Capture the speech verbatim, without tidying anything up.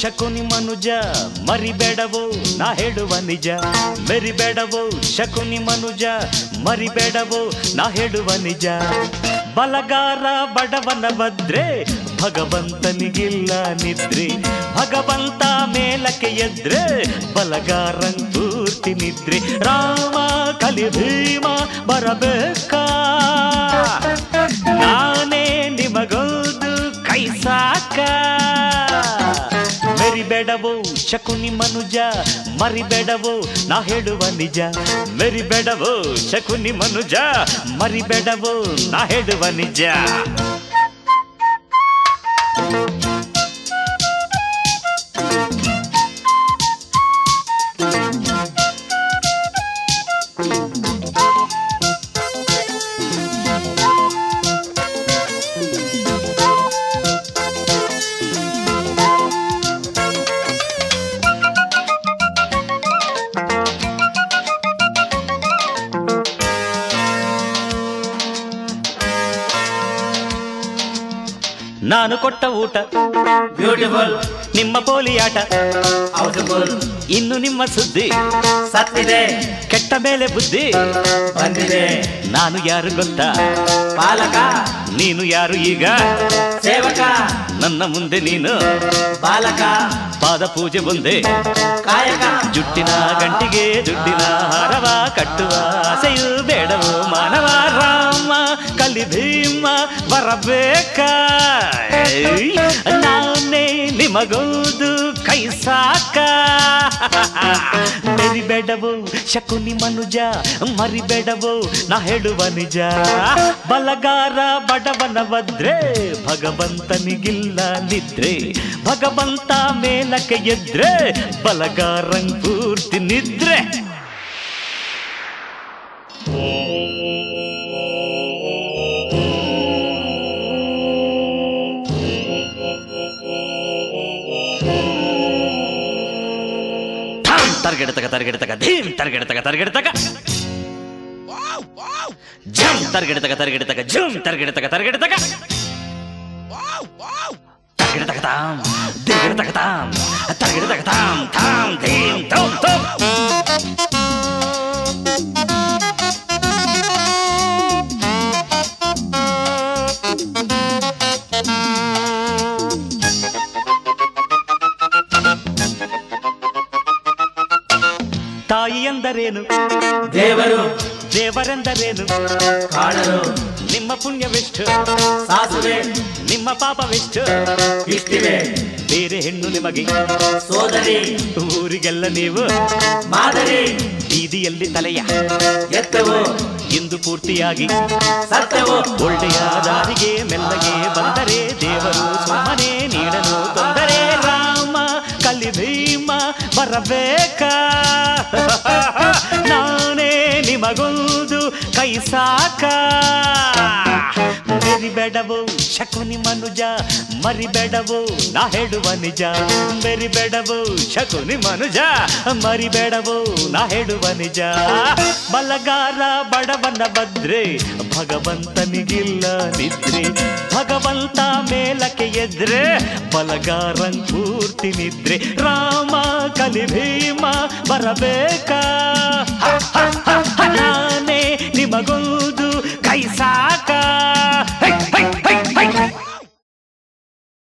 ಶಕುನಿ ಮನುಜ ಮರಿಬೇಡವೋ ನಾ ಹೇಳುವ ನಿಜ. ಮೆರಿಬೇಡವೋ ಶಕುನಿ ಮನುಜ ಮರಿಬೇಡವೋ ನಾ ಹೇಳುವ ನಿಜ. ಬಲಗಾರ ಬಡವನ ಬದ್ರೆ ಭಗವಂತನಿಗಿಲ್ಲ ನಿದ್ರೆ. ಭಗವಂತ ಮೇಲಕ್ಕೆ ಎದ್ರೆ ಬಲಗಾರಂ ಪೂರ್ತಿ ನಿದ್ರೆ. ರಾಮ ಕಲಿ ಭೀಮ ಬರಬೇಕಾ ನಾನೇ ನಿಮಗೋದು ಕೈ ಸಾಕ. ಮೆರಿಬೇಡವೋ ಶಕುನಿ ಮನುಜ ಮರಿಬೇಡವೋ ನಾ ಹೇಳುವ ನಿಜ. ಮೆರಿಬೇಡವೋ ಶಕುನಿ ಮನುಜ ಮರಿಬೇಡವೋ ನಾ ಹೇಳುವ ನಿಜ. ನಾನು ಕೊಟ್ಟ ಊಟ ಬ್ಯೂಟಿಫುಲ್, ನಿಮ್ಮ ಪೋಲಿಯಾಟ ಹೌಸ್ಫುಲ್, ಇನ್ನು ನಿಮ್ಮ ಸುದ್ದಿ ಸತ್ತಿದೆ, ಕೆಟ್ಟ ಮೇಲೆ ಬುದ್ಧಿ ಬಂದಿದೆ. ನಾನು ಯಾರು ಗೊತ್ತಾ? ಪಾಲಕ, ನೀನು ಯಾರು ಈಗ? ಸೇವಕ, ನನ್ನ ಮುಂದೆ ನೀನು ಬಾಲಕ, ಪಾದ ಪೂಜೆ ಬಂದೆ ಕಾಯಕ. ಜುಟ್ಟಿನ ಗಂಟಿಗೆ ದುಡ್ಡಿನ ಹಾರವ ಕಟ್ಟುವ ಆಸೆಯು ಬೇಡವೋ ಮಾನವ. ರಾಮ ಕಲಿ ಭೀಮ ಬರಬೇಕ ನಾನೇ ನಿಮಗೋದು ಕೈ ಸಾಕ. ಮೆರಿಬೇಡವೋ ಶಕುನಿ ಮನುಜ ಮರಿಬೇಡವೋ ನಾ ಹೇಳುವ ನಿಜ. ಬಲಗಾರ ಬಡವನ ಬದ್ರೆ ಭಗವಂತನಿಗಿಲ್ಲ ನಿದ್ರೆ. ಭಗವಂತ ಮೇಲಕ್ಕೆ ಎದ್ರೆ ಬಲಗಾರಂ ಪೂರ್ತಿ ನಿದ್ರೆ. ತರ್ಗೆಡತಕ ತರ್ಗೆಡತಕ ಧೀಮ್ ತರ್ಗೆಡತಕ ತರ್ಗೆಡತಕ ಜಮ್ ತರ್ಗೆಡತಕ ತರ್ಗೆಡತಕ ಜಮ್ ತರ್ಗೆಡತಕ ತರ್ಗೆಡತಕ ತರ್ಗೆಡತಕ ತಾಮ್ ದಿರ್ಗೆಡತಕ ತಾಮ್ ತರ್ಗೆಡತಕ ತಾಮ್ ತಾಮ್ ಧೀಮ್ ತೋಮ್ ತೋಮ್. ತಾಯಿ ಎಂದರೇನು? ದೇವರು. ದೇವರೆಂದರೇನು? ಕಾಣಲು. ನಿಮ್ಮ ಪುಣ್ಯವೆಷ್ಟು? ಸಾಸುವೆ. ನಿಮ್ಮ ಪಾಪವೆಷ್ಟು? ಇಷ್ಟಿವೆ. ಬೇರೆ ಹೆಣ್ಣು ನಿಮಗೆ ಸೋದರಿ. ಊರಿಗೆಲ್ಲ ನೀವು ಮಾದರಿ. ಬೀದಿಯಲ್ಲಿ ತಲೆಯ ಎತ್ತವು ಇಂದು ಪೂರ್ತಿಯಾಗಿ ಸತ್ಯವು. ಒಳ್ಳೆಯ ದಾರಿಗೆ ಮೆಲ್ಲಗೆ ಬಂದರೆ ದೇವರು ಸುಮ್ಮನೆ ನೀಡಲು ತೊಂದರೆ. ರಾಮ ಕಲಿ ಭೀಮ ಬರಬೇಕ ನಾನೇ ನಿಮಗೋದು ಕೈ ಸಾಕ. ಮೆರಿಬೇಡವೋ ಶಕುನಿ ಮನುಜ ಮರಿಬೇಡವೋ ನಾ ಹೇಳುವ ನಿಜ. ಮೆರಿಬೇಡವೋ ಶಕುನಿ ಮನುಜ ಮರಿಬೇಡವೋ ನಾ ಹೇಳುವ ನಿಜ. ಬಲಗಾರ ಬಡವನ ಬದ್ರೆ ಭಗವಂತನಿಗಿಲ್ಲ ನಿದ್ರೆ. ಭಗವಂತ ಮೇಲಕ್ಕೆ ಎದ್ರೆ ಬಲಗಾರಂ ಪೂರ್ತಿ ನಿದ್ರೆ. ರಾಮ ಕಲಿ ಭೀಮ ಬರಬೇಕಾ